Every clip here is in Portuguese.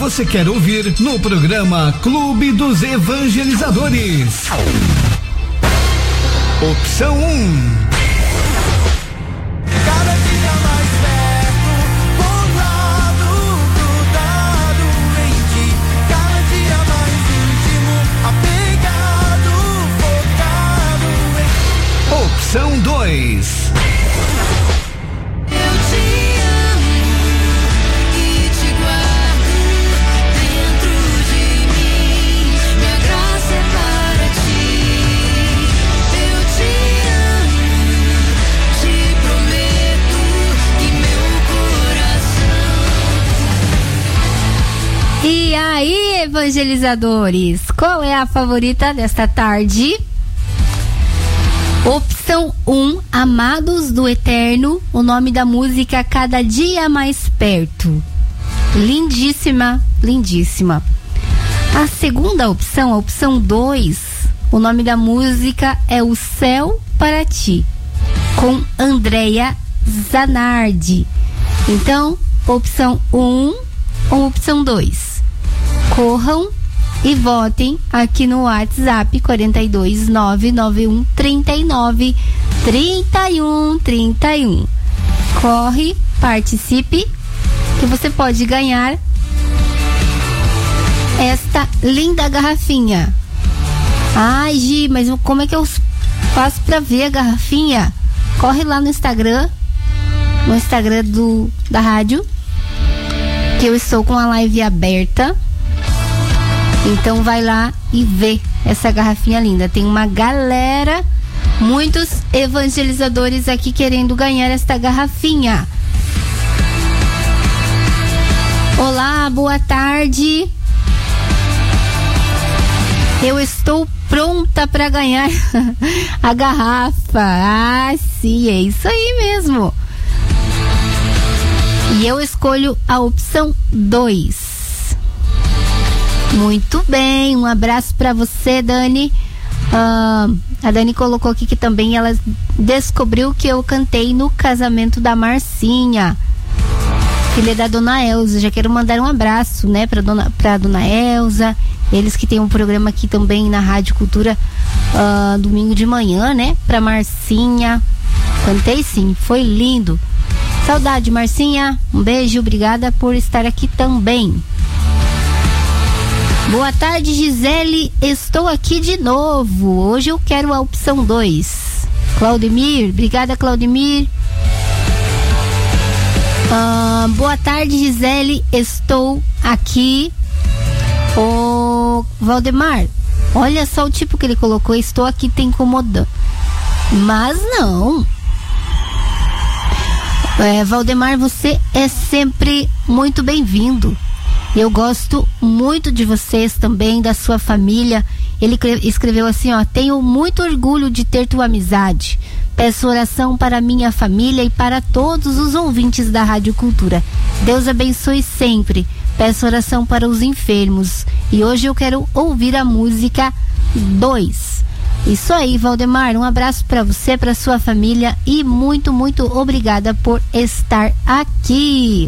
você quer ouvir no programa Clube dos Evangelizadores. Opção 1. Cada dia mais perto, colado, grudado em ti. Cada dia mais íntimo, apegado, focado em. Opção 2. E aí, evangelizadores, qual é a favorita desta tarde? Opção 1, Amados do Eterno, o nome da música Cada Dia Mais Perto. Lindíssima, lindíssima. A segunda opção, a opção 2, o nome da música é O Céu para Ti, com Andréia Zanardi. Então, opção 1 ou opção 2? Corram e votem aqui no WhatsApp 42991393131. Corre, participe, que você pode ganhar esta linda garrafinha. Ai, Gi, mas como é que eu faço pra ver a garrafinha? Corre lá no Instagram da rádio, que eu estou com a live aberta. Então vai lá e vê essa garrafinha linda. Tem uma galera, muitos evangelizadores aqui querendo ganhar esta garrafinha. Olá, boa tarde. Eu estou pronta para ganhar a garrafa. Ah, sim, é isso aí mesmo. E eu escolho a opção 2. Muito bem, um abraço para você, Dani. A Dani colocou aqui que também ela descobriu que eu cantei no casamento da Marcinha, filha da Dona Elza. Já quero mandar um abraço, né, pra Dona Elza, eles que tem um programa aqui também na Rádio Cultura, domingo de manhã, né, pra Marcinha. Cantei sim, foi lindo. Saudade, Marcinha, um beijo, obrigada por estar aqui também. Boa tarde, Gisele, estou aqui de novo. Hoje eu quero a opção 2. Claudemir, obrigada, Claudemir. Boa tarde, Gisele, estou aqui. Ô, Valdemar, olha só o tipo que ele colocou, estou aqui te incomodando. Mas não. Valdemar, você é sempre muito bem-vindo. Eu gosto muito de vocês também, da sua família. Ele escreveu assim, ó: tenho muito orgulho de ter tua amizade. Peço oração para minha família e para todos os ouvintes da Rádio Cultura. Deus abençoe sempre. Peço oração para os enfermos. E hoje eu quero ouvir a música 2. Isso aí, Valdemar, um abraço para você, para sua família e muito, muito obrigada por estar aqui.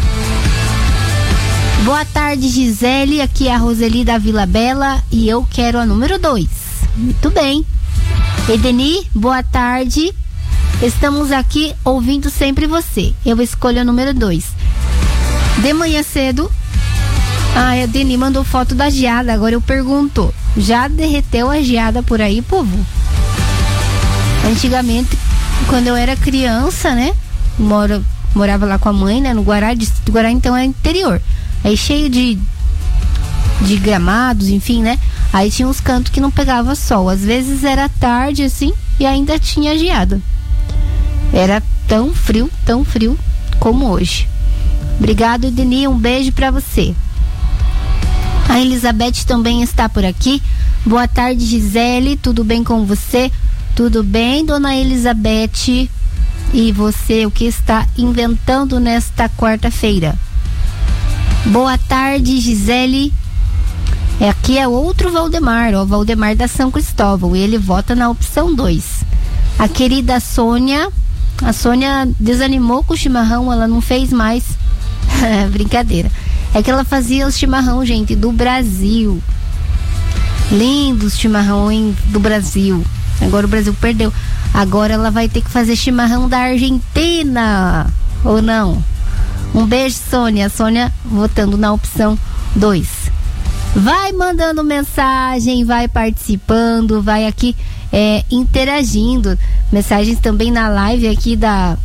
Boa tarde, Gisele, aqui é a Roseli da Vila Bela e eu quero a número 2. Muito bem. Edeni, boa tarde. Estamos aqui ouvindo sempre você. Eu escolho a número 2. De manhã cedo, a Edeni mandou foto da geada. Agora eu pergunto, já derreteu a geada por aí, povo? Antigamente, quando eu era criança, né? Morava lá com a mãe, né? No Guará, distrito do Guará, então é interior. Aí cheio de gramados, enfim, né? Aí tinha uns cantos que não pegava sol. Às vezes era tarde, assim, e ainda tinha geada. Era tão frio como hoje. Obrigado, Edeni, um beijo pra você. A Elizabeth também está por aqui. Boa tarde, Gisele, tudo bem com você? Tudo bem, dona Elizabeth? E você, o que está inventando nesta quarta-feira? Boa tarde, Gisele. Aqui é outro Valdemar, ó, Valdemar da São Cristóvão, e ele vota na opção 2. A querida Sônia, a Sônia desanimou com o chimarrão, ela não fez mais. Brincadeira. É que ela fazia o chimarrão, gente, do Brasil. Lindos chimarrão do Brasil. Agora o Brasil perdeu. Agora ela vai ter que fazer chimarrão da Argentina. Ou não? Um beijo, Sônia. Sônia votando na opção 2. Vai mandando mensagem, vai participando, vai aqui interagindo. Mensagens também na live aqui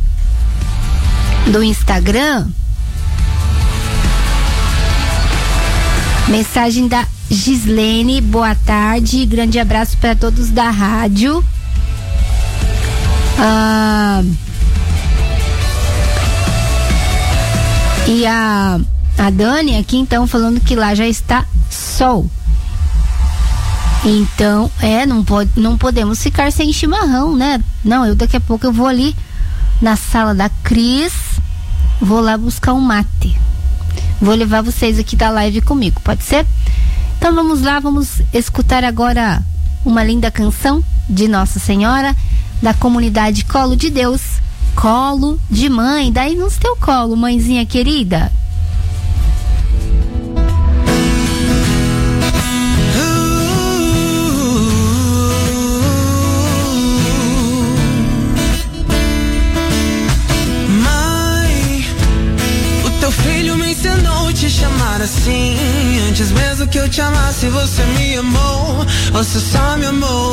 do Instagram. Mensagem da Gislene, boa tarde, grande abraço para todos da rádio. E a Dani aqui então falando que lá já está sol. Então, não podemos ficar sem chimarrão, né? Não, daqui a pouco eu vou ali na sala da Cris, vou lá buscar um mate. Vou levar vocês aqui da live comigo, pode ser? Então vamos lá, vamos escutar agora uma linda canção de Nossa Senhora, da comunidade Colo de Deus, Colo de Mãe. Daí no teu colo, mãezinha querida. Te chamar assim, antes mesmo que eu te amasse, você me amou, você só me amou.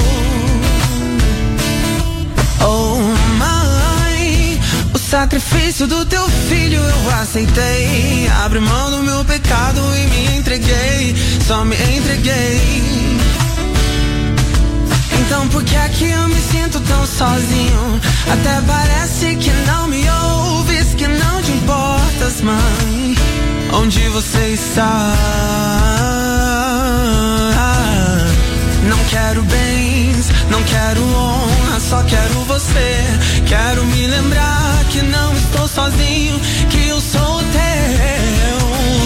Oh mãe, o sacrifício do teu filho eu aceitei, abri mão do meu pecado e me entreguei, só me entreguei. Então por que é que eu me sinto tão sozinho? Até parece que não me ouves, que não te importas, mãe. Onde você está? Não quero bens, não quero honra, só quero você. Quero me lembrar que não estou sozinho, que eu sou teu.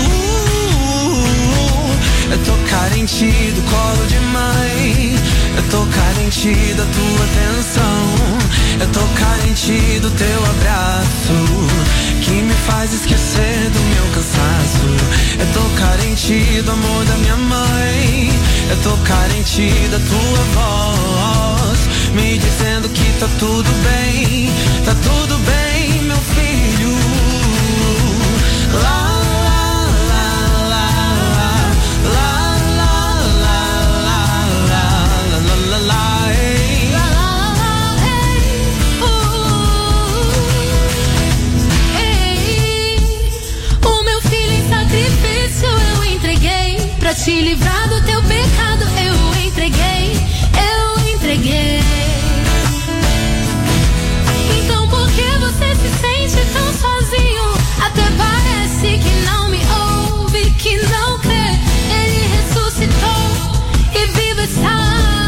Eu tô carente do colo de mãe, eu tô carente da tua atenção, eu tô carente do teu abraço, que me faz esquecer do meu cansaço. Eu tô carente do amor da minha mãe, eu tô carente da tua voz, me dizendo que tá tudo bem, meu filho. Lá pra te livrar do teu pecado, eu entreguei. Então por que você se sente tão sozinho? Até parece que não me ouve, que não crê. Ele ressuscitou e vivo está.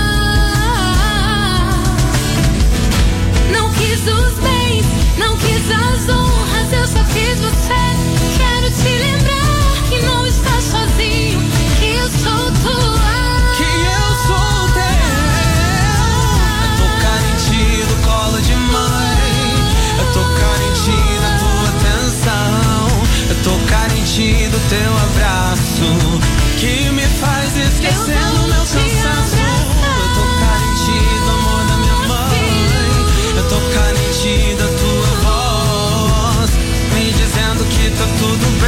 Não quis os bens, não quis as honras, eu só quis você. Quero te lembrar que não está sozinho, que eu sou tua, que eu sou teu. Eu tô carente do colo de mãe, eu tô carente da tua atenção, eu tô carente do teu abraço, que me faz esquecer do meu cansaço. Eu tô carente do amor da minha mãe, eu tô carente da tua voz, me dizendo que tá tudo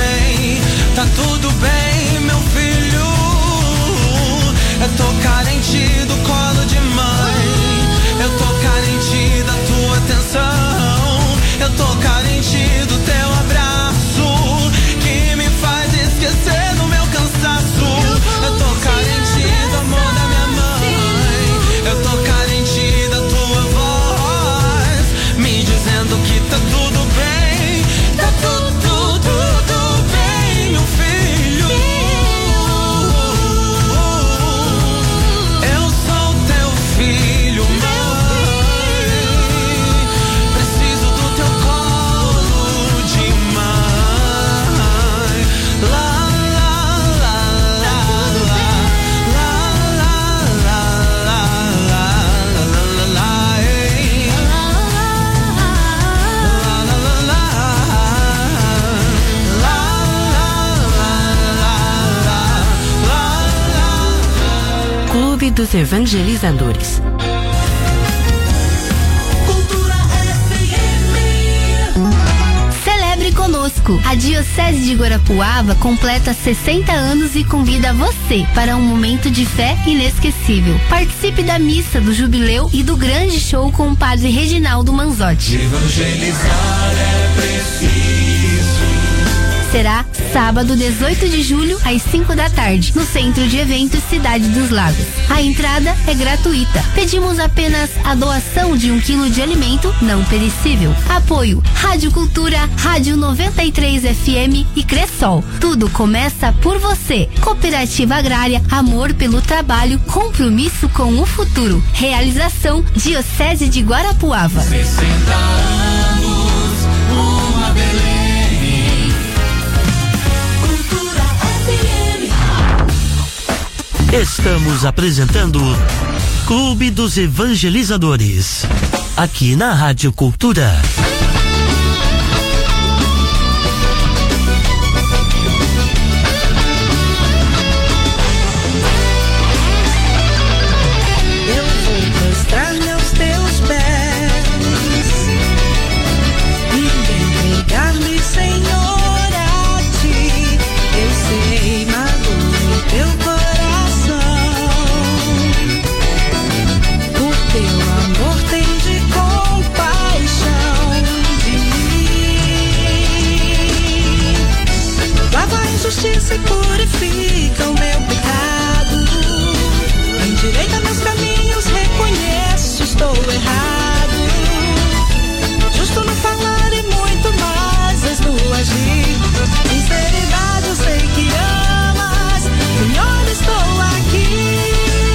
bem, meu filho. Eu tô carente do colo de mãe, eu tô carente da tua atenção, eu tô carente do teu abraço, que me faz esquecer do meu cansaço. Eu tô carente Clube dos Evangelizadores. Celebre conosco. A Diocese de Guarapuava completa 60 anos e convida você para um momento de fé inesquecível. Participe da missa do jubileu e do grande show com o Padre Reginaldo Manzotti. Evangelizar é preciso. Será sábado 18 de julho às 5 da tarde, no Centro de Eventos Cidade dos Lagos. A entrada é gratuita. Pedimos apenas a doação de 1 quilo de alimento não perecível. Apoio Rádio Cultura, Rádio 93 FM e Cressol. Tudo começa por você. Cooperativa Agrária, amor pelo trabalho, compromisso com o futuro. Realização Diocese de Guarapuava. 60 anos, uma Belém. Estamos apresentando Clube dos Evangelizadores, aqui na Rádio Cultura. Eu vou prostrar meus teus pés e entregar-me, Senhor, a ti. Eu sei, magoei teu coração. Teu amor tem de compaixão de mim. Lava a injustiça e purifica o meu pecado. Endireita meus caminhos, reconheço, estou errado. Justo no falar e muito mais és no agir. Sinceridade eu sei que amas, Senhor, estou aqui.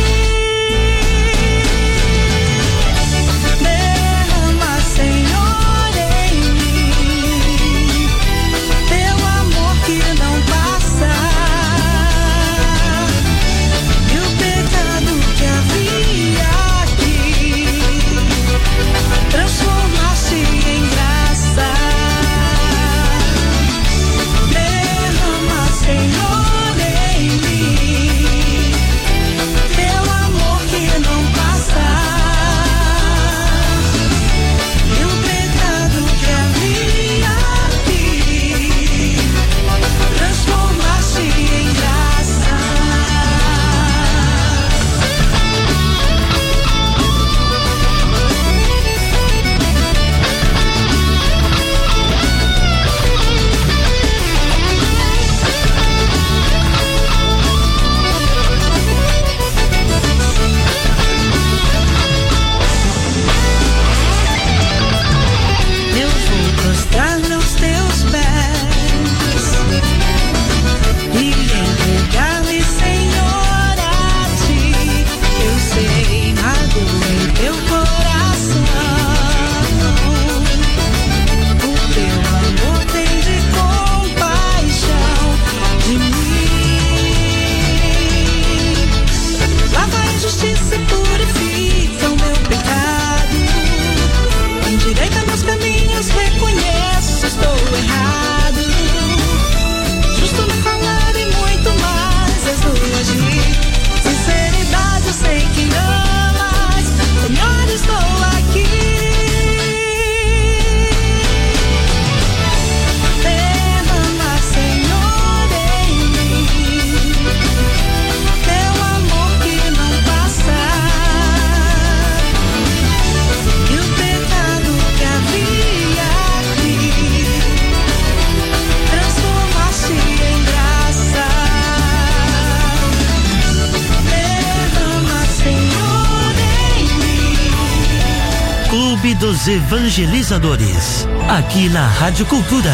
Dos Evangelizadores, aqui na Rádio Cultura.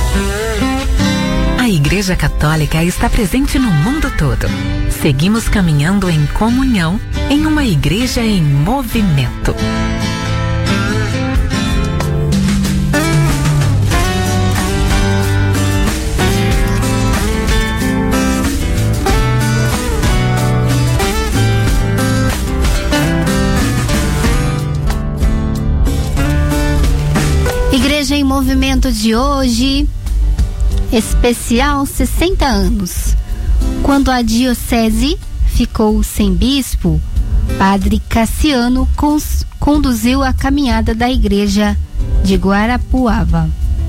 A Igreja Católica está presente no mundo todo. Seguimos caminhando em comunhão em uma igreja em movimento. Igreja em Movimento de hoje, especial 60 anos, quando a Diocese ficou sem bispo, Padre Cassiano conduziu a caminhada da igreja de Guarapuava.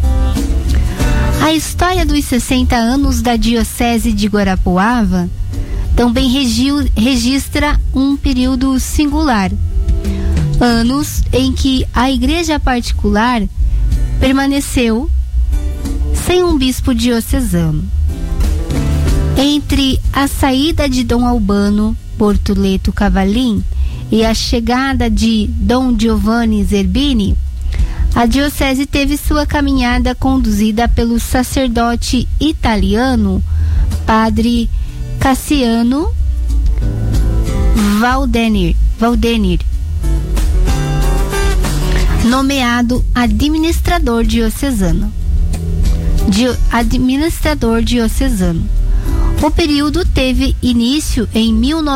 A história dos 60 anos da Diocese de Guarapuava também registra um período singular. Anos em que a igreja particular permaneceu sem um bispo diocesano. Entre a saída de Dom Albano Bortoleto Cavalim e a chegada de Dom Giovanni Zerbini, a diocese teve sua caminhada conduzida pelo sacerdote italiano Padre Cassiano Valdenir, nomeado administrador diocesano. O período teve início em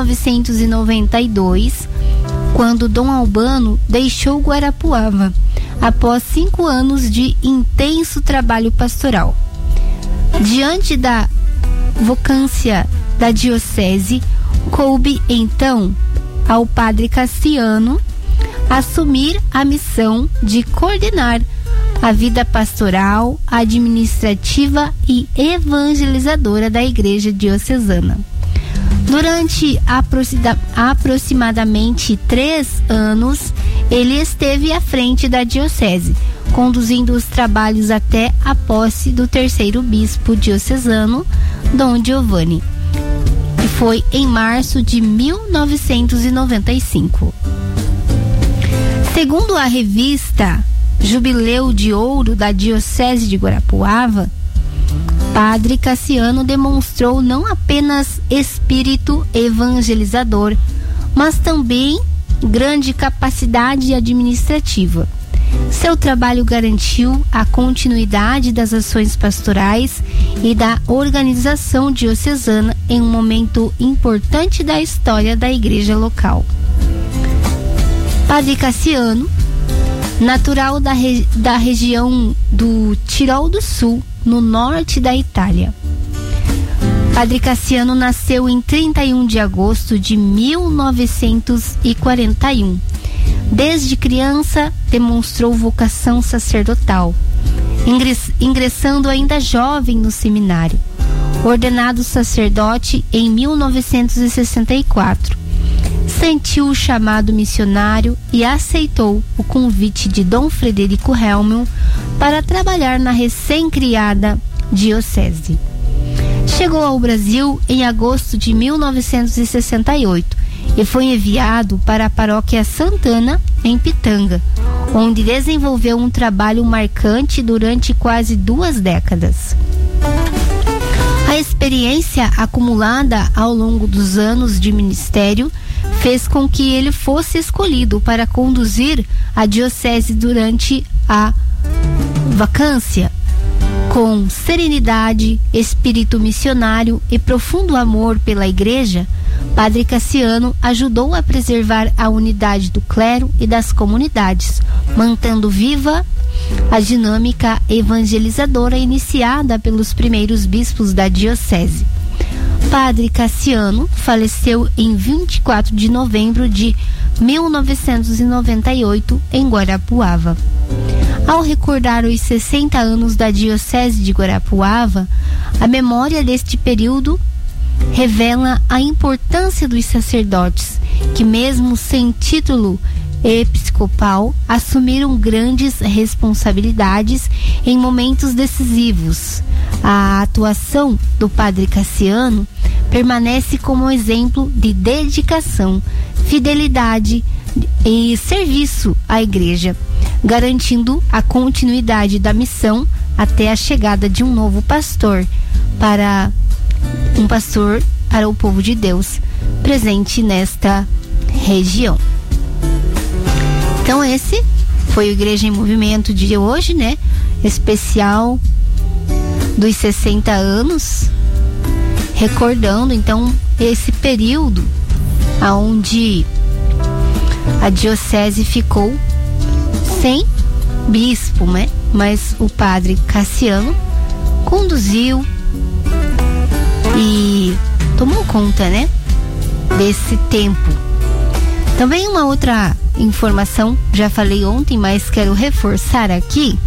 1992, quando Dom Albano deixou Guarapuava, após 5 anos de intenso trabalho pastoral. Diante da vacância da diocese, coube então ao Padre Cassiano assumir a missão de coordenar a vida pastoral, administrativa e evangelizadora da Igreja Diocesana. Durante aproximadamente 3 anos, ele esteve à frente da diocese, conduzindo os trabalhos até a posse do terceiro bispo diocesano, Dom Giovanni, que foi em março de 1995. Segundo a revista Jubileu de Ouro da Diocese de Guarapuava, Padre Cassiano demonstrou não apenas espírito evangelizador, mas também grande capacidade administrativa. Seu trabalho garantiu a continuidade das ações pastorais e da organização diocesana em um momento importante da história da igreja local. Padre Cassiano, natural da região do Tirol do Sul, no norte da Itália. Padre Cassiano nasceu em 31 de agosto de 1941. Desde criança, demonstrou vocação sacerdotal, ingressando ainda jovem no seminário. Ordenado sacerdote em 1964. Sentiu o chamado missionário e aceitou o convite de Dom Frederico Helmel para trabalhar na recém-criada diocese. Chegou ao Brasil em agosto de 1968 e foi enviado para a paróquia Santana, em Pitanga, onde desenvolveu um trabalho marcante durante quase 2 décadas. A experiência acumulada ao longo dos anos de ministério fez com que ele fosse escolhido para conduzir a diocese durante a vacância. Com serenidade, espírito missionário e profundo amor pela igreja, Padre Cassiano ajudou a preservar a unidade do clero e das comunidades, mantendo viva a dinâmica evangelizadora iniciada pelos primeiros bispos da diocese. Padre Cassiano faleceu em 24 de novembro de 1998 em Guarapuava. Ao recordar os 60 anos da Diocese de Guarapuava, a memória deste período revela a importância dos sacerdotes, que mesmo sem título episcopal, assumiram grandes responsabilidades em momentos decisivos. A atuação do Padre Cassiano permanece como exemplo de dedicação, fidelidade e serviço à Igreja, garantindo a continuidade da missão até a chegada de um novo pastor para o povo de Deus presente nesta região. Então esse foi o Igreja em Movimento de hoje, né? Especial dos 60 anos, recordando então esse período aonde a diocese ficou sem bispo, né? Mas o Padre Cassiano conduziu e tomou conta, né? desse tempo. Também uma outra informação, já falei ontem, mas quero reforçar aqui,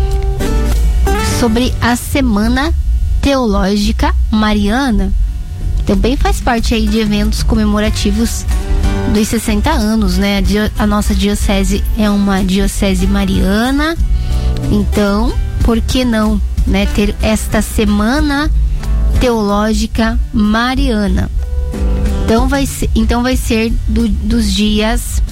sobre a Semana Teológica Mariana. Também faz parte aí de eventos comemorativos dos 60 anos, né? A nossa diocese é uma diocese mariana, então, por que não, né, ter esta Semana Teológica Mariana? Então vai ser dos dias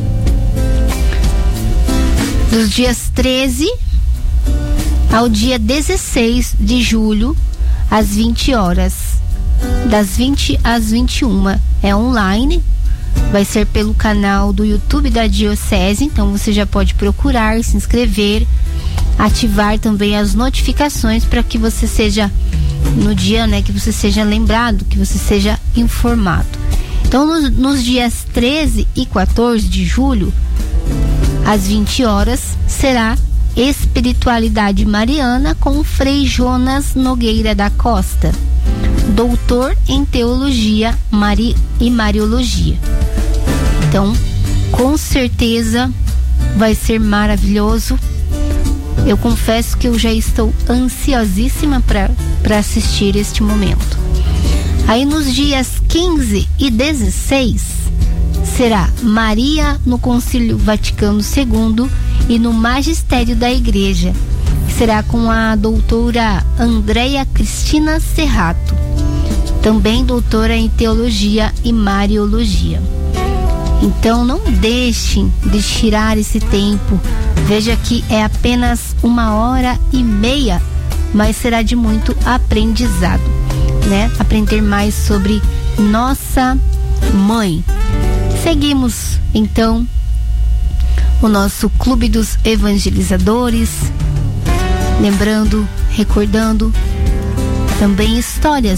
13 ao dia 16 de julho, às 20 horas, das 20 às 21. É online, vai ser pelo canal do YouTube da Diocese, então você já pode procurar, se inscrever, ativar também as notificações para que você seja, no dia, né, que você seja lembrado, que você seja informado. Então, nos dias 13 e 14 de julho, às 20 horas, será Espiritualidade Mariana com Frei Jonas Nogueira da Costa, doutor em Teologia e Mariologia. Então, com certeza vai ser maravilhoso. Eu confesso que eu já estou ansiosíssima para assistir este momento. Aí nos dias 15 e 16 será Maria no Concílio Vaticano II e no Magistério da Igreja. Será com a doutora Andréia Cristina Serrato, também doutora em Teologia e Mariologia. Então não deixem de tirar esse tempo. Veja que é apenas 1h30, mas será de muito aprendizado, né? Aprender mais sobre nossa mãe. Seguimos então o nosso Clube dos Evangelizadores, lembrando, recordando também histórias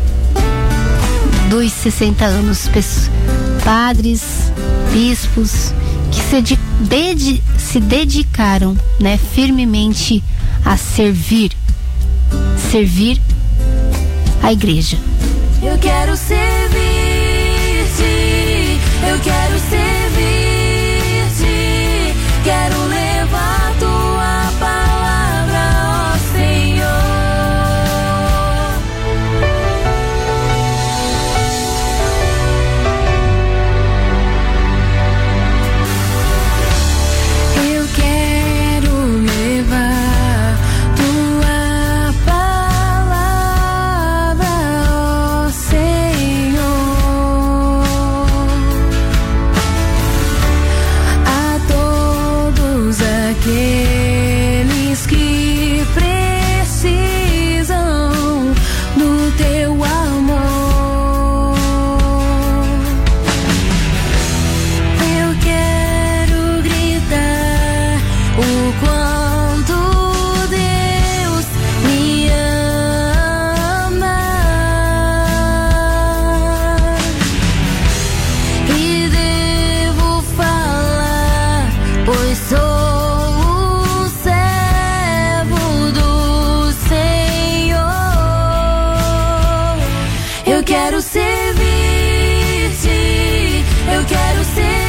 dos 60 anos, padres, bispos que se dedicaram, né, firmemente a servir a igreja. Eu quero servir-te, eu quero servir-te, quero levar tua palavra, ó Senhor. Eu quero levar tua palavra, ó Senhor, a todos aqueles que precisam do teu amor. Eu quero gritar o quanto Deus me ama e devo falar, pois sou o servo do Senhor. Eu quero servir-te, eu quero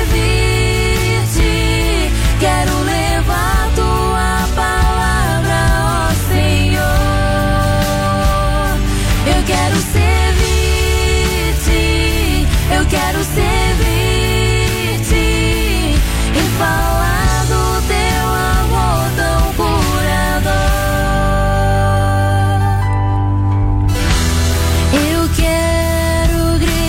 servir-te, quero levar tua palavra, ó Senhor. Eu quero servir-te, eu quero servir-te e falar do teu amor tão curador. Eu quero gritar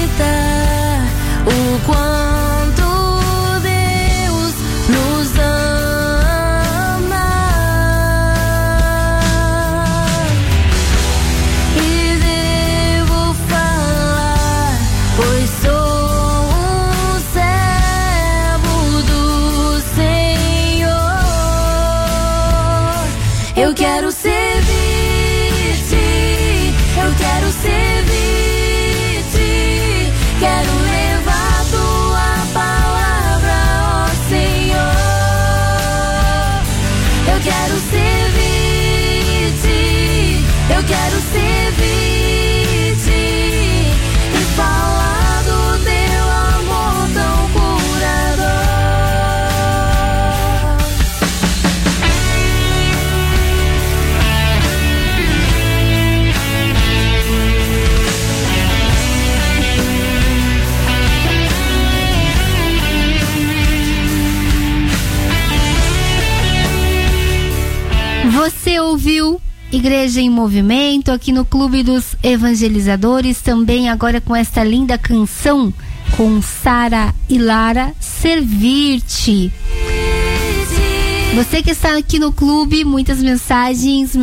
Igreja em Movimento, aqui no Clube dos Evangelizadores, também agora com esta linda canção com Sara e Lara, Servir-te. Você que está aqui no clube, muitas mensagem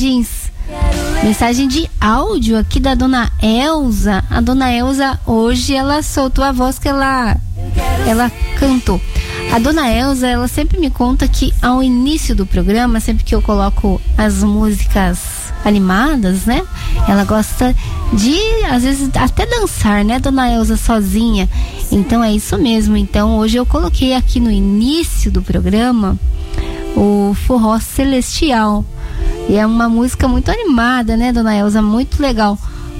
de áudio aqui da dona Elza. A dona Elza hoje ela soltou a voz que ela cantou. A dona Elza, ela sempre me conta que ao início do programa, sempre que eu coloco as músicas animadas, né? Ela gosta de, às vezes, até dançar, né, dona Elza, sozinha. Então é isso mesmo. Então hoje eu coloquei aqui no início do programa o Forró Celestial. E é uma música muito animada, né, dona Elza? Muito legal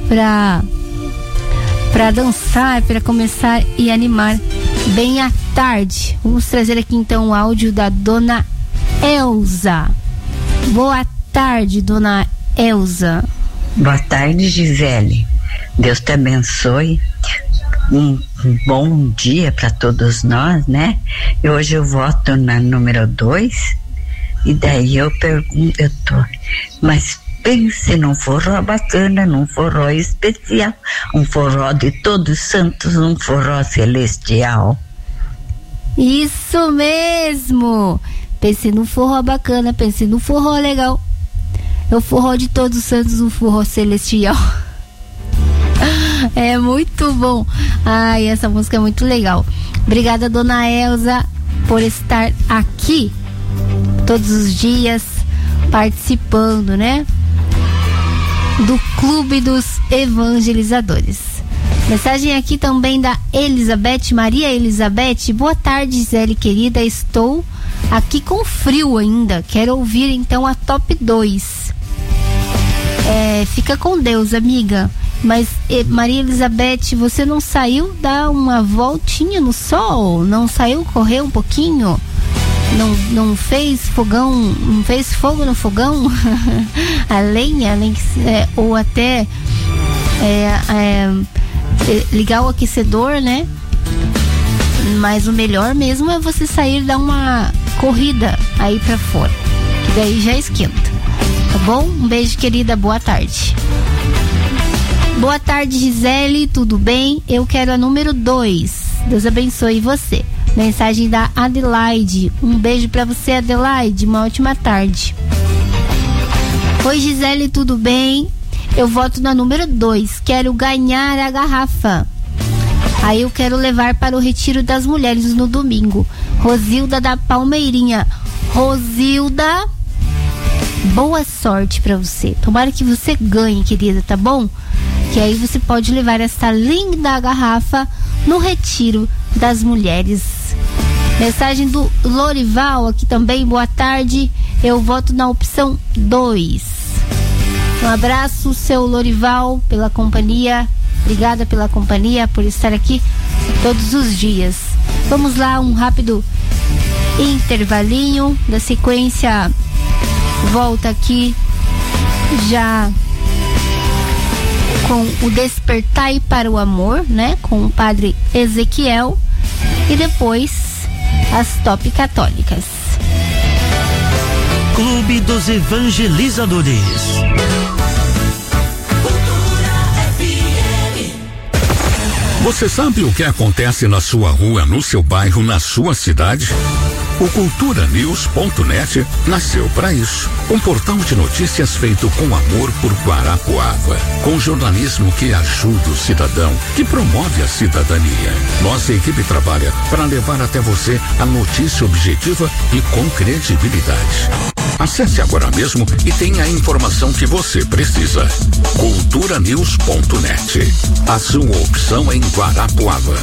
pra dançar, pra começar e animar bem à tarde. Vamos trazer aqui então o áudio da dona Elza. Boa tarde, dona Elza. Boa tarde, Gisele. Deus te abençoe. Um bom dia para todos nós, né? E hoje eu voto na número 2. E daí eu pergunto, mas pense num forró bacana, num forró especial, um forró de todos santos, um forró celestial. Isso mesmo! Pense num forró bacana, pense num forró legal. É o forró de todos os santos, um forró celestial. É muito bom. Ai, essa música é muito legal. Obrigada, dona Elza, por estar aqui todos os dias participando, né, do Clube dos Evangelizadores. Mensagem aqui também da Elizabeth, Maria Elizabeth. Boa tarde, Gisele querida, estou aqui com frio ainda, quero ouvir então a top 2. Fica com Deus, amiga. Mas Maria Elizabeth, você não saiu dar uma voltinha no sol? Não saiu correr um pouquinho? Não fez fogão, não fez fogo no fogão? A lenha, ou até ligar o aquecedor, né? Mas o melhor mesmo é você sair dar uma corrida aí pra fora, que daí já esquenta, tá bom? Um beijo, querida, boa tarde. Boa tarde, Gisele, tudo bem? Eu quero a número 2. Deus abençoe você. Mensagem da Adelaide. Um beijo pra você, Adelaide. Uma ótima tarde. Oi, Gisele, tudo bem? Eu voto na número 2. Quero ganhar a garrafa. Aí eu quero levar para o Retiro das Mulheres no domingo. Rosilda da Palmeirinha. Rosilda, boa sorte pra você. Tomara que você ganhe, querida, tá bom? Que aí você pode levar essa linda garrafa no Retiro das Mulheres. Mensagem do Lorival aqui também. Boa tarde, eu voto na opção 2. Um abraço, seu Lorival, pela companhia. Obrigada pela companhia, por estar aqui todos os dias. Vamos lá, um rápido intervalinho. Da sequência, volta aqui já com o Despertai para o Amor, né? Com o padre Ezequiel. E depois as top católicas. Clube dos Evangelizadores. Você sabe o que acontece na sua rua, no seu bairro, na sua cidade? O culturanews.net nasceu para isso. Um portal de notícias feito com amor por Guarapuava, com jornalismo que ajuda o cidadão, que promove a cidadania. Nossa equipe trabalha para levar até você a notícia objetiva e com credibilidade. Acesse agora mesmo e tenha a informação que você precisa. culturanews.net. A sua opção em Guarapuava.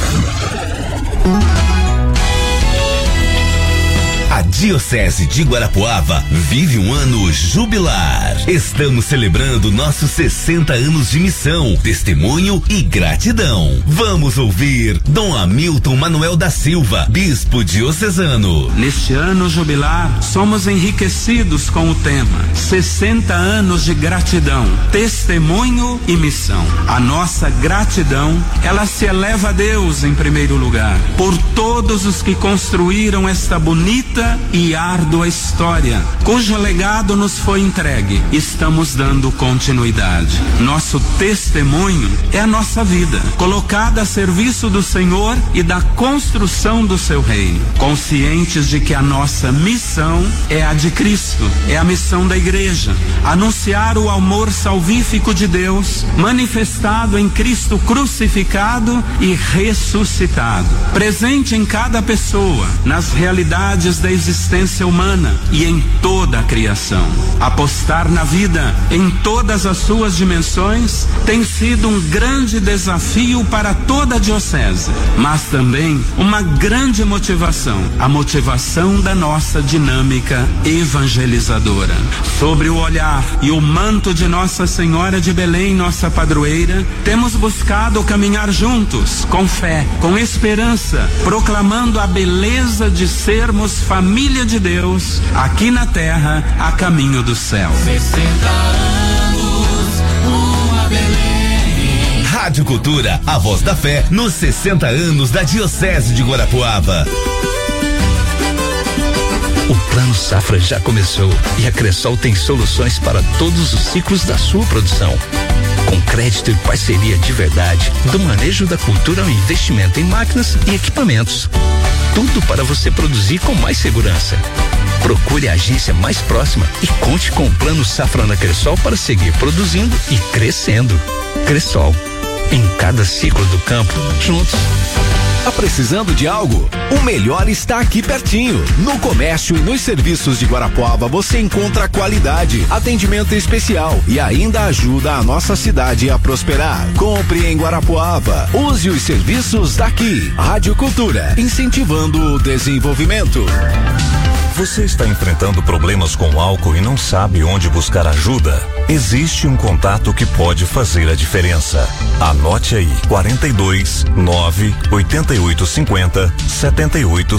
A Diocese de Guarapuava vive um ano jubilar. Estamos celebrando nossos 60 anos de missão, testemunho e gratidão. Vamos ouvir Dom Hamilton Manuel da Silva, bispo diocesano. Neste ano jubilar, somos enriquecidos com o tema 60 anos de gratidão, testemunho e missão. A nossa gratidão, ela se eleva a Deus em primeiro lugar, por todos os que construíram esta bonita longa e árdua história, cujo legado nos foi entregue. Estamos dando continuidade. Nosso testemunho é a nossa vida, colocada a serviço do Senhor e da construção do seu reino, conscientes de que a nossa missão é a de Cristo, é a missão da igreja, anunciar o amor salvífico de Deus, manifestado em Cristo crucificado e ressuscitado, presente em cada pessoa, nas realidades da existência humana e em toda a criação. Apostar na vida em todas as suas dimensões tem sido um grande desafio para toda a diocese, mas também uma grande motivação, a motivação da nossa dinâmica evangelizadora. Sobre o olhar e o manto de Nossa Senhora de Belém, nossa padroeira, temos buscado caminhar juntos, com fé, com esperança, proclamando a beleza de sermos família de Deus, aqui na terra, a caminho do céu. 60 anos, uma Belém. Rádio Cultura, a voz da fé, nos 60 anos da Diocese de Guarapuava. O Plano Safra já começou e a Cressol tem soluções para todos os ciclos da sua produção. Com crédito e parceria de verdade, do manejo da cultura ao investimento em máquinas e equipamentos. Tudo para você produzir com mais segurança. Procure a agência mais próxima e conte com o Plano Safra na Cressol para seguir produzindo e crescendo. Cressol, em cada ciclo do campo, juntos. Tá precisando de algo? O melhor está aqui pertinho. No comércio e nos serviços de Guarapuava você encontra qualidade, atendimento especial e ainda ajuda a nossa cidade a prosperar. Compre em Guarapuava. Use os serviços daqui. Rádio Cultura, incentivando o desenvolvimento. Você está enfrentando problemas com álcool e não sabe onde buscar ajuda? Existe um contato que pode fazer a diferença. Anote aí: 42 9 88 50 78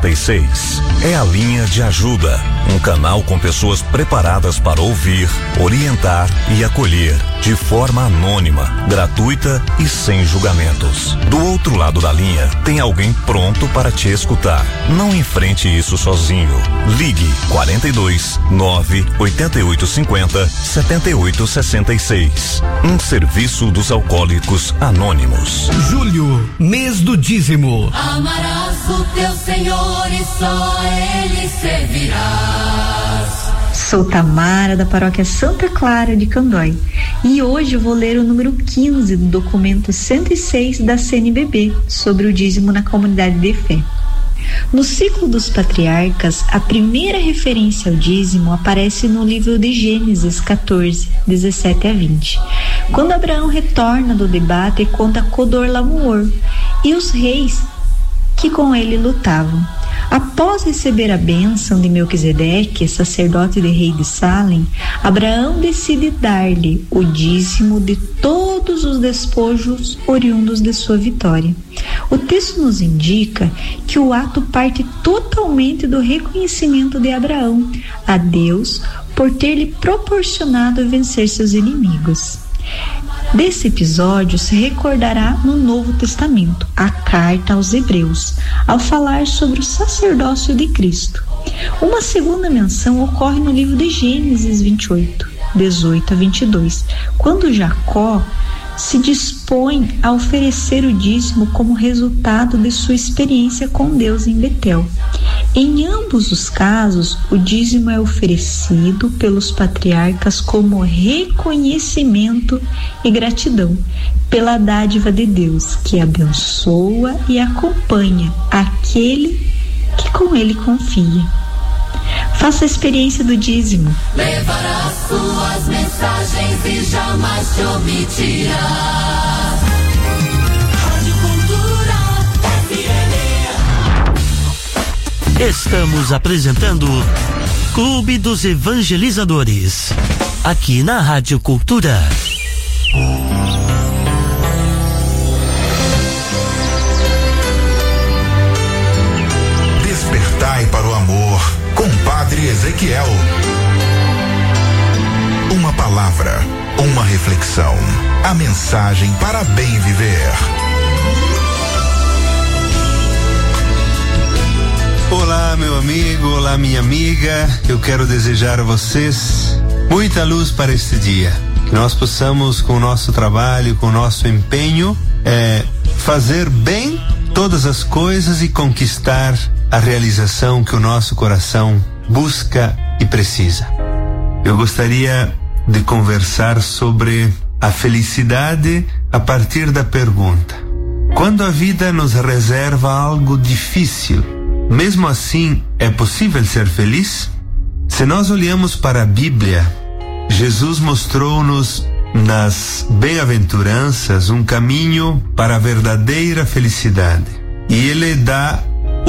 66. É a linha de ajuda, um canal com pessoas preparadas para ouvir, orientar e acolher de forma anônima, gratuita e sem julgamentos. Do outro lado da linha, tem alguém pronto para te escutar. Não enfrente isso sozinho. Ligue 42 9 88 50 78 66. Um serviço dos Alcoólicos Anônimos. Julho, mês do dízimo. Amarás o teu Senhor e só Ele servirás. Sou Tamara, da paróquia Santa Clara de Candói, e hoje eu vou ler o número 15 do documento 106 da CNBB sobre o dízimo na comunidade de fé. No ciclo dos patriarcas, a primeira referência ao dízimo aparece no livro de Gênesis 14, 17 a 20, quando Abraão retorna do debate contra Codorlaomer e os reis que com ele lutavam. Após receber a bênção de Melquisedeque, sacerdote de rei de Salem, Abraão decide dar-lhe o dízimo de todos os despojos oriundos de sua vitória. O texto nos indica que o ato parte totalmente do reconhecimento de Abraão a Deus por ter lhe proporcionado vencer seus inimigos. Desse episódio se recordará no Novo Testamento, a carta aos Hebreus, ao falar sobre o sacerdócio de Cristo. Uma segunda menção ocorre no livro de Gênesis 28, 18 a 22, quando Jacó se dispõe a oferecer o dízimo como resultado de sua experiência com Deus em Betel. Em ambos os casos, o dízimo é oferecido pelos patriarcas como reconhecimento e gratidão pela dádiva de Deus, que abençoa e acompanha aquele que com ele confia. Faça a experiência do dízimo. Levarás suas mensagens e jamais te omitirás. Rádio Cultura FM. Estamos apresentando Clube dos Evangelizadores, aqui na Rádio Cultura. Despertai para o amor, com Padre Ezequiel. Uma palavra, uma reflexão, a mensagem para bem viver. Olá, Olá, meu amigo, olá, minha amiga. Eu quero desejar a vocês muita luz para este dia. Que nós possamos, com o nosso trabalho, com o nosso empenho, fazer bem todas as coisas e conquistar a realização que o nosso coração busca e precisa. Eu gostaria de conversar sobre a felicidade a partir da pergunta: quando a vida nos reserva algo difícil, mesmo assim é possível ser feliz? Se nós olhamos para a Bíblia, Jesus mostrou-nos nas bem-aventuranças um caminho para a verdadeira felicidade. E ele dá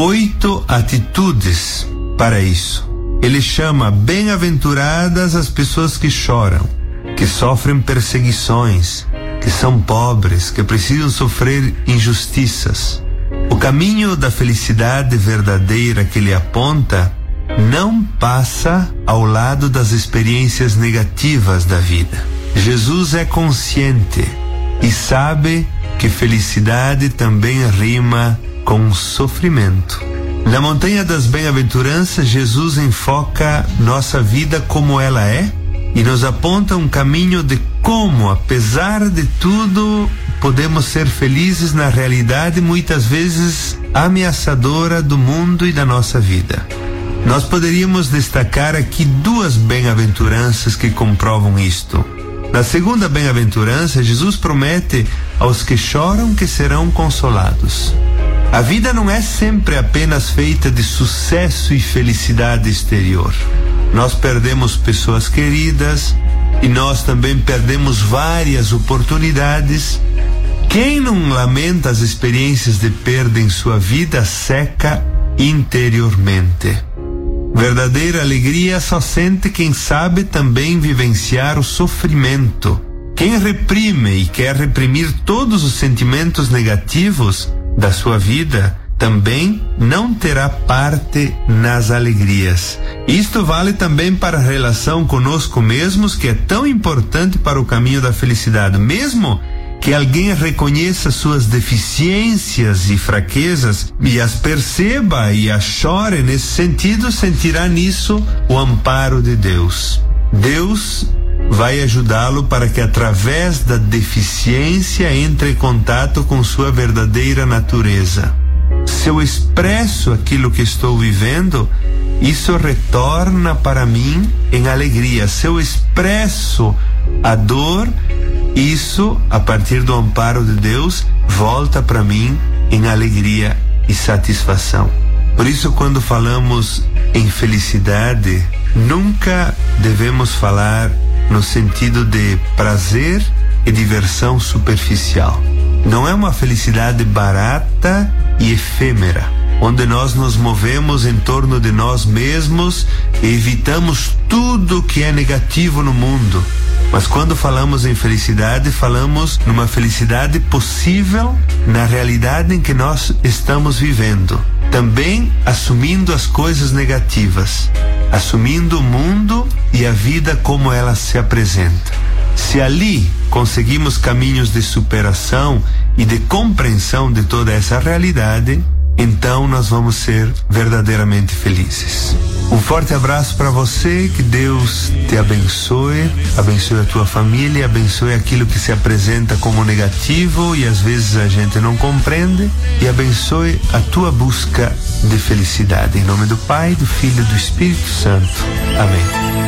8 atitudes para isso. Ele chama bem-aventuradas as pessoas que choram, que sofrem perseguições, que são pobres, que precisam sofrer injustiças. O caminho da felicidade verdadeira que ele aponta não passa ao lado das experiências negativas da vida. Jesus é consciente e sabe que felicidade também rima com sofrimento. Na Montanha das Bem-aventuranças, Jesus enfoca nossa vida como ela é e nos aponta um caminho de como, apesar de tudo, podemos ser felizes na realidade muitas vezes ameaçadora do mundo e da nossa vida. Nós poderíamos destacar aqui 2 bem-aventuranças que comprovam isto. Na segunda bem-aventurança, Jesus promete aos que choram que serão consolados. A vida não é sempre apenas feita de sucesso e felicidade exterior. Nós perdemos pessoas queridas e nós também perdemos várias oportunidades. Quem não lamenta as experiências de perda em sua vida seca interiormente. Verdadeira alegria só sente quem sabe também vivenciar o sofrimento. Quem reprime e quer reprimir todos os sentimentos negativos da sua vida também não terá parte nas alegrias. Isto vale também para a relação conosco mesmos, que é tão importante para o caminho da felicidade. Mesmo que alguém reconheça suas deficiências e fraquezas e as perceba e as chore nesse sentido, sentirá nisso o amparo de Deus. Deus vai ajudá-lo para que através da deficiência entre em contato com sua verdadeira natureza. Se eu expresso aquilo que estou vivendo, isso retorna para mim em alegria. Se eu expresso a dor, isso, a partir do amparo de Deus, volta para mim em alegria e satisfação. Por isso, quando falamos em felicidade, nunca devemos falar no sentido de prazer e diversão superficial. Não é uma felicidade barata e efêmera, onde nós nos movemos em torno de nós mesmos e evitamos tudo que é negativo no mundo. Mas quando falamos em felicidade, falamos numa felicidade possível na realidade em que nós estamos vivendo. Também assumindo as coisas negativas, assumindo o mundo e a vida como ela se apresenta. Se ali conseguimos caminhos de superação e de compreensão de toda essa realidade, então nós vamos ser verdadeiramente felizes. Um forte abraço para você, que Deus te abençoe, abençoe a tua família, abençoe aquilo que se apresenta como negativo e às vezes a gente não compreende, e abençoe a tua busca de felicidade. Em nome do Pai, do Filho e do Espírito Santo. Amém.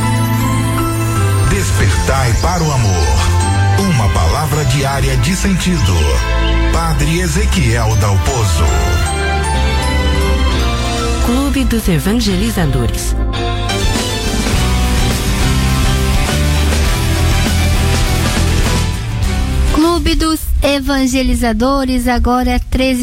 Despertai para o amor. Uma palavra diária de sentido. Padre Ezequiel Dalpozo. Clube dos Evangelizadores. Clube dos Evangelizadores, agora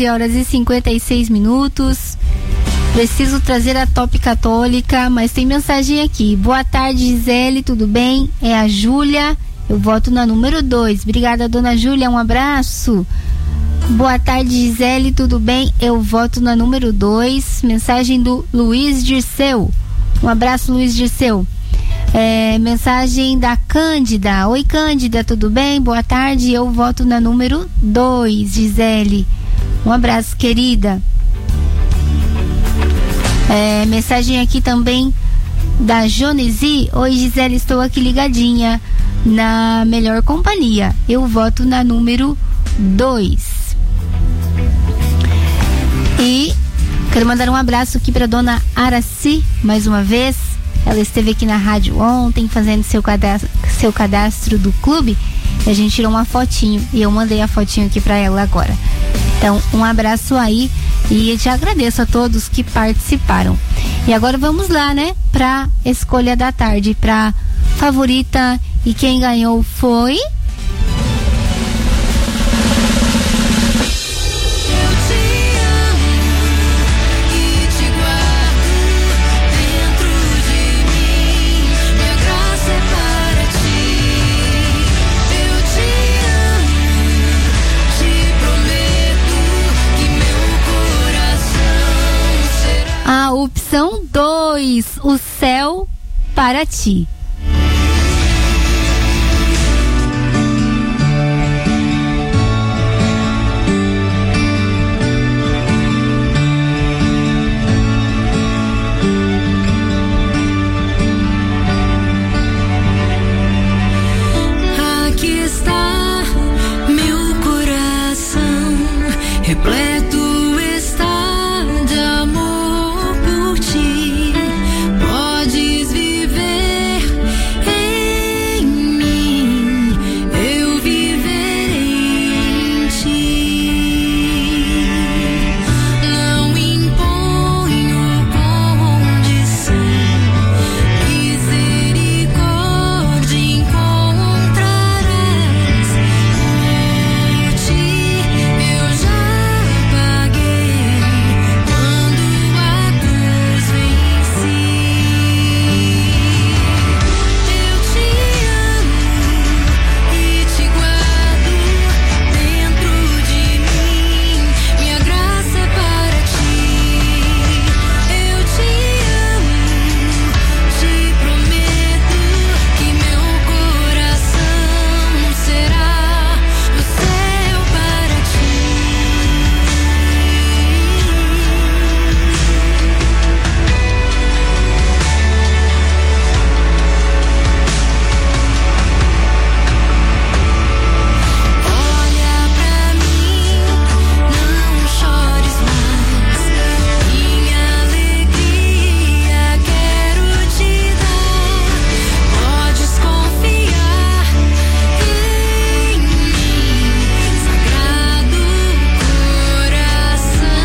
13h56. Preciso trazer a Top Católica, mas tem mensagem aqui. Boa tarde, Gisele, tudo bem? É a Júlia, eu voto na número 2. Obrigada, dona Júlia, um abraço. Boa tarde, Gisele, tudo bem? Eu voto na número 2. Mensagem do Luiz Dirceu. Um abraço, Luiz Dirceu. Mensagem da Cândida. Oi, Cândida, tudo bem? Boa tarde, eu voto na número 2, Gisele. Um abraço, querida. Mensagem aqui também da Jonesi. Oi, Gisele, estou aqui ligadinha na melhor companhia. Eu voto na número 2. E quero mandar um abraço aqui para dona Araci, mais uma vez. Ela esteve aqui na rádio ontem fazendo seu cadastro do clube. E a gente tirou uma fotinho e eu mandei a fotinho aqui para ela agora. Então, um abraço aí e te agradeço a todos que participaram. E agora vamos lá, né, pra escolha da tarde, pra favorita, e quem ganhou foi... A opção 2, o céu para ti. Aqui está meu coração repleto está de amor por ti. Podes viver em mim, eu viverei em ti. Não imponho condição, misericórdia encontrarás. Por ti eu já paguei quando a cruz venci. Eu te amo e te guardo dentro de mim. Minha graça é para ti. Eu te amo, te prometo que meu coração será o céu para ti. Olha pra mim, não chores mais. Minha alegria quero te dar. Podes confiar em mim, Sagrado Coração.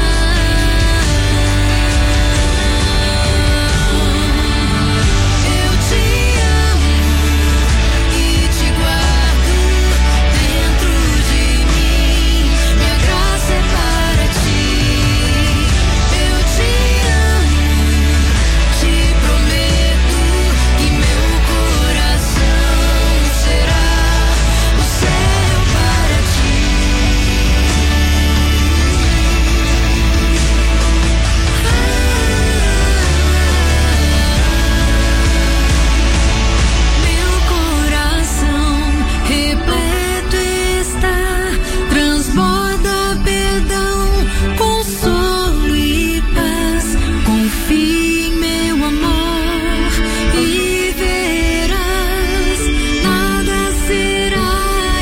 Eu te amo e te guardo dentro de mim. Minha graça é para ti. Eu te amo, te prometo que meu coração será o céu para ti. Meu coração repleto está, transborda perdão, consolo e paz. Confie em meu amor e verás, nada será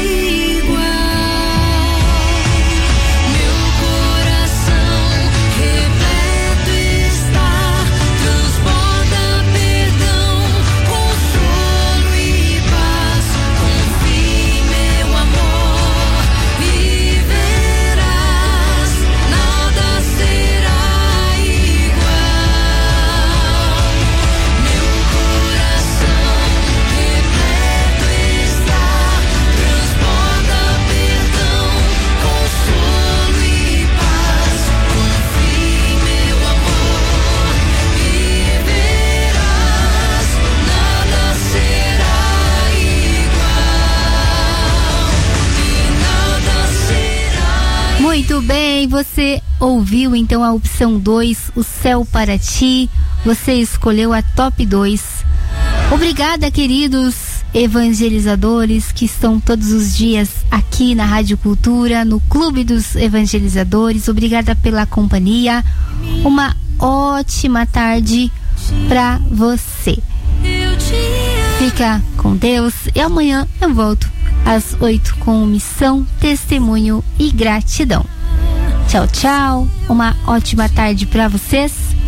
igual. Meu coração repleto está, transborda perdão, consolo e paz. Confie em meu amor e verás, nada será igual. Meu coração repleto está, transborda perdão, consolo e paz. Confie em meu amor e verás, nada será igual. Muito bem, você ouviu então a opção 2, o céu para ti. Você escolheu a top 2. Obrigada, queridos evangelizadores que estão todos os dias aqui na Rádio Cultura, no Clube dos Evangelizadores. Obrigada pela companhia. Uma ótima tarde pra você. Fica com Deus e amanhã eu volto às 8 com missão, testemunho e gratidão. Tchau, tchau. Uma ótima tarde pra vocês.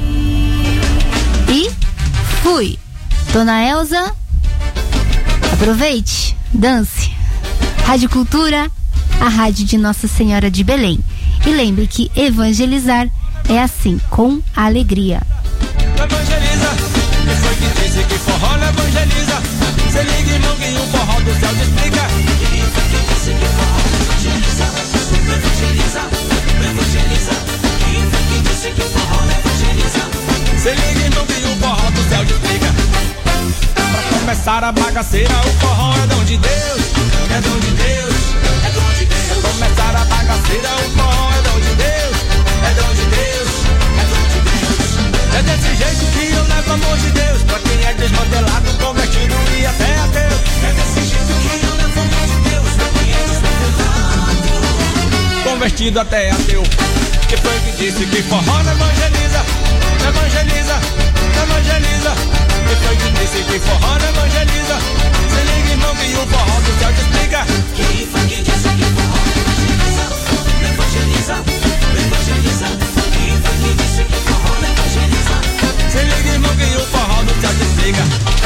E fui. Dona Elza, aproveite, dance. Rádio Cultura, a rádio de Nossa Senhora de Belém. E lembre que evangelizar é assim, com alegria. Evangeliza, quem foi que disse que forró não evangeliza? Se liga, irmão, que o forró do céu te explica. Quem foi que disse que forró não evangeliza? Evangeliza, evangeliza. Quem foi que disse que forró não evangeliza? Se liga, irmão, que o forró do céu te explica. Pra começar a bagaceira, o forró é dom de Deus. É dom de Deus, é dom de Deus. Pra começar a bagaceira, o forró é dom de Deus. É dom de Deus, é dom de Deus. É desse jeito que eu levo amor de Deus pra quem é desmantelado, convertido e até ateu. É desse jeito que eu levo amor de Deus pra quem é desmantelado, convertido até ateu. Que foi que disse que forró não evangeliza? Evangeliza, evangeliza. Que foi que disse que forró não evangeliza? Se liga, irmão, que o forró do céu te explica. Quem foi que disse que forró não evangeliza? Evangeliza, evangeliza. Quem foi que disse que forró não evangeliza? Se liga, irmão, que o forró do céu te explica.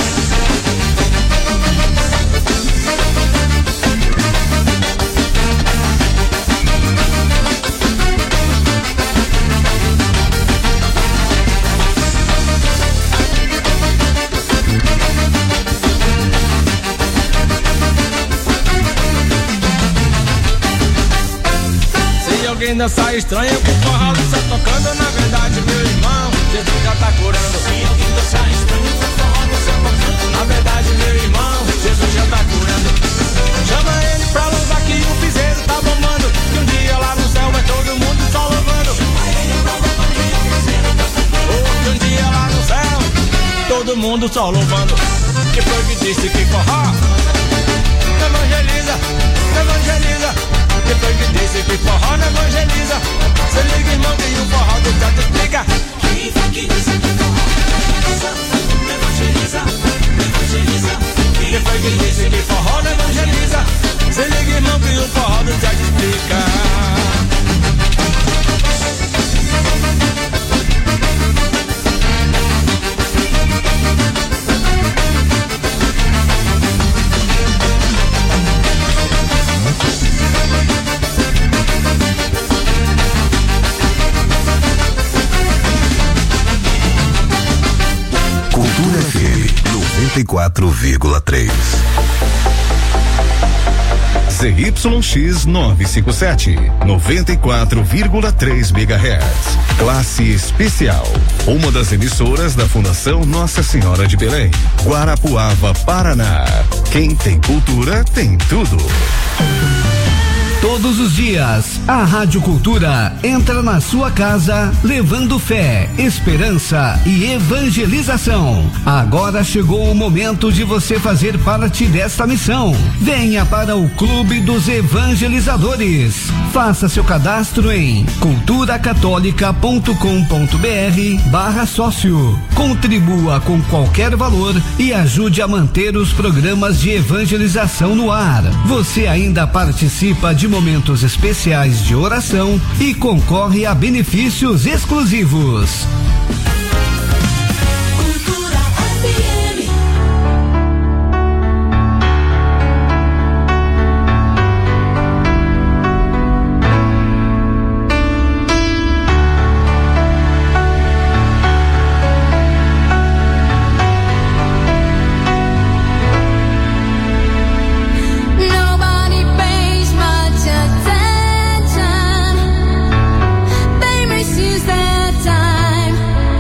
Alguém dançar estranho com o forró do céu tocando, na verdade, meu irmão, Jesus já tá curando. Se alguém dançar estranho com o forró do céu tocando, na verdade, meu irmão, Jesus já tá curando. Chama ele pra louvar que o piseiro tá bombando, que um dia lá no céu vai todo mundo só louvando. Chama ele pra louvar que o piseiro tá bombando, que um dia lá no céu todo mundo só louvando. Que foi que disse que forró evangeliza, evangeliza. Que foi que disse que forró não evangeliza? Se liga, irmão, que o forró do céu te explica. Quem foi que disse que forró evangeliza? Evangeliza, evangeliza. Que foi que disse que forró não evangeliza? Se liga, irmão, que o forró do céu te explica. Cultura FM 94,3. ZYX 957, 94,3 MHz. Classe especial. Uma das emissoras da Fundação Nossa Senhora de Belém. Guarapuava, Paraná. Quem tem cultura tem tudo. Todos os dias, a Rádio Cultura entra na sua casa levando fé, esperança e evangelização. Agora chegou o momento de você fazer parte desta missão. Venha para o Clube dos Evangelizadores. Faça seu cadastro em culturacatólica.com.br/sócio. Contribua com qualquer valor e ajude a manter os programas de evangelização no ar. Você ainda participa de momentos especiais de oração e concorre a benefícios exclusivos. They misuse their time.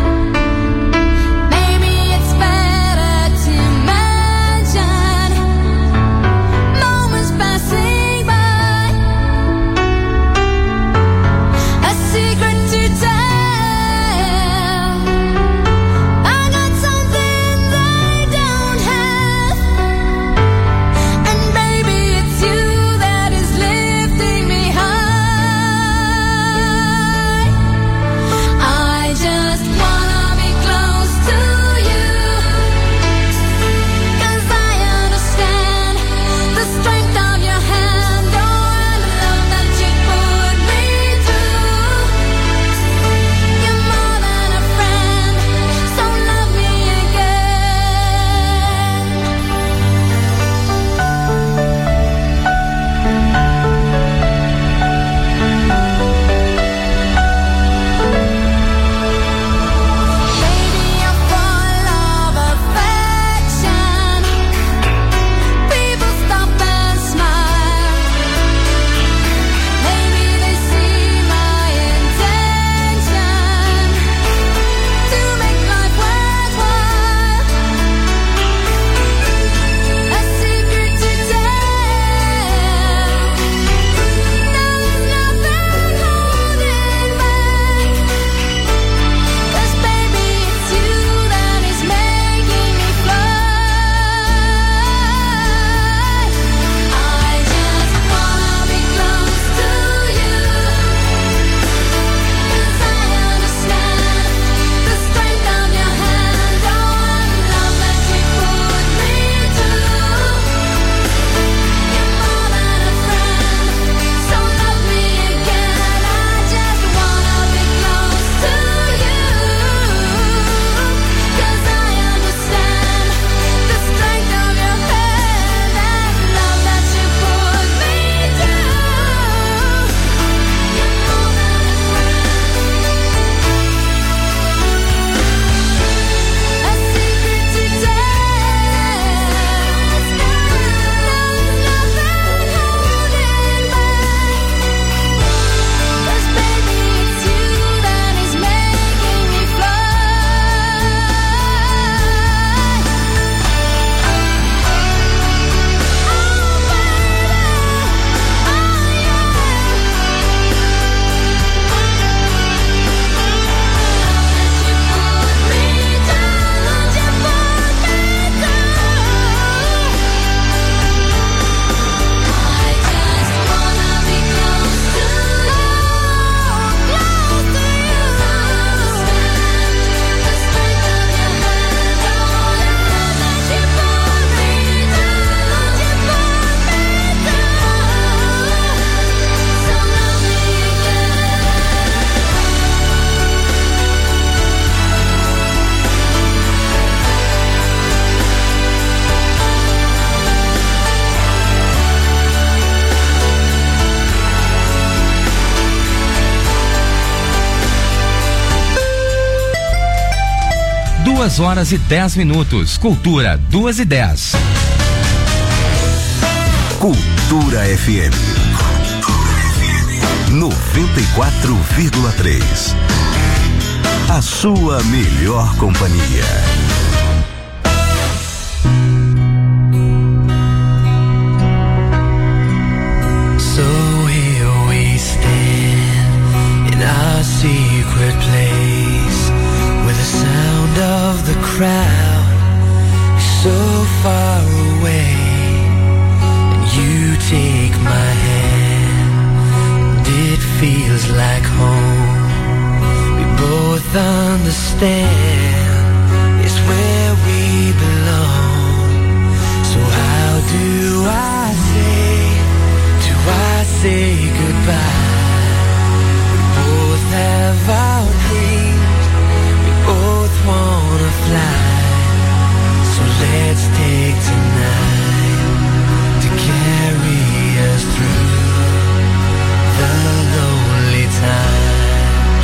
2h10. Cultura 2h10. Cultura FM 94,3. A sua melhor companhia. So here we stand in our secret place, where the sound of the crowd is so far away, and you take my hand, and it feels like home. We both understand it's where we belong. So how do I say goodbye? We both have our dreams, we both wanna fly. So let's take tonight to carry us through the lonely times.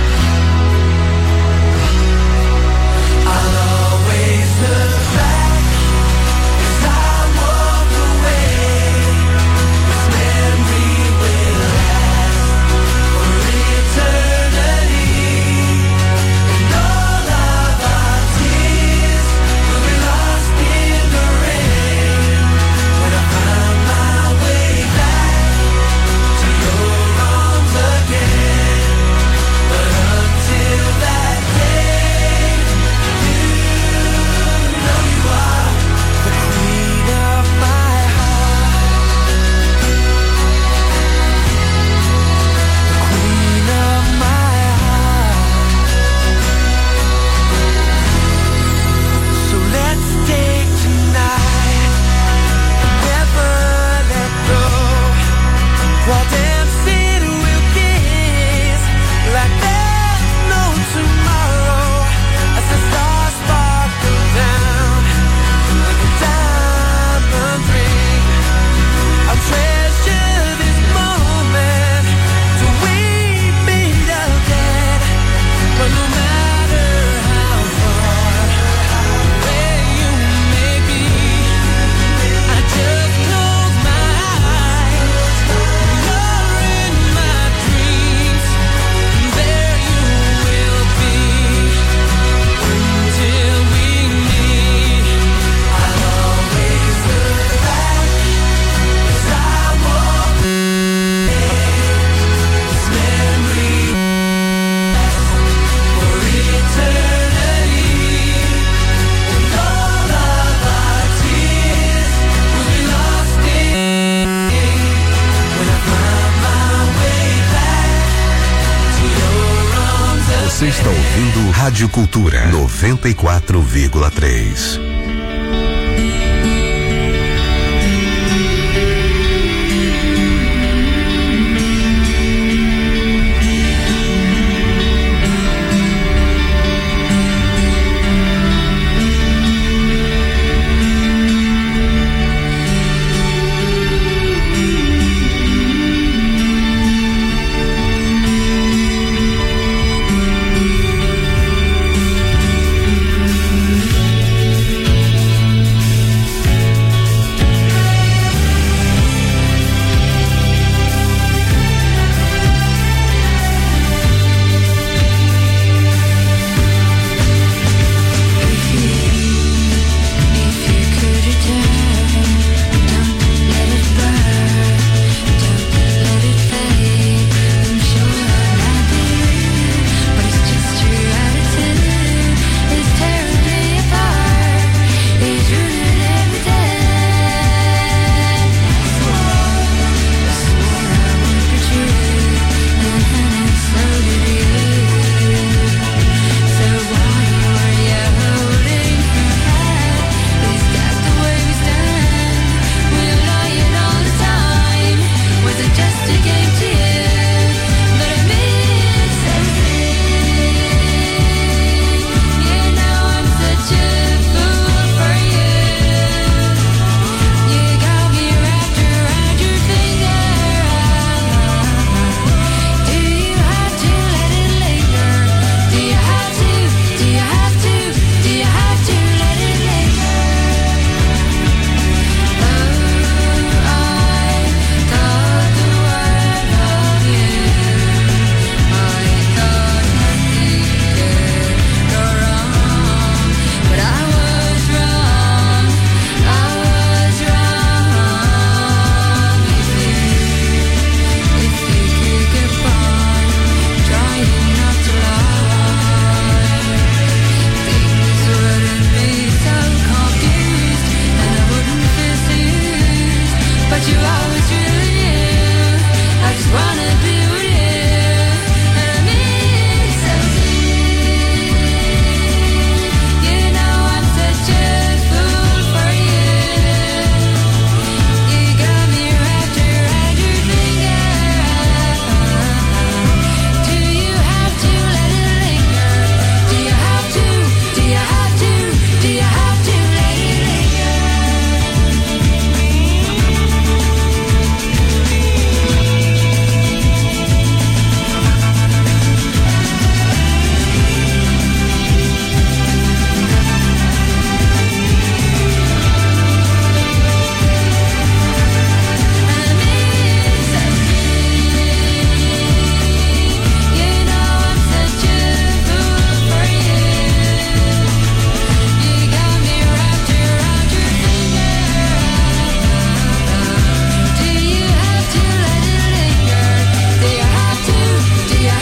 I'll always look back as I walk away. This memory will last for eternity, and all of our tears will be lost in the rain when I find my way back to your arms again. But until that day, you know you are the queen of my heart, the queen of my heart. So let's take tonight, never let go, while dancing we'll kiss like there's no tomorrow, as the stars sparkle down like a diamond ring. I'll treasure this moment till we meet again. But no matter how far away you may be, I just close my eyes. You're in my dreams, and there you will be until we meet. I'll always look back as I walk away. This memory for eternity, and all of our tears will be lost in when I find my way back to your arms. Você está ouvindo Rádio Cultura 94,3.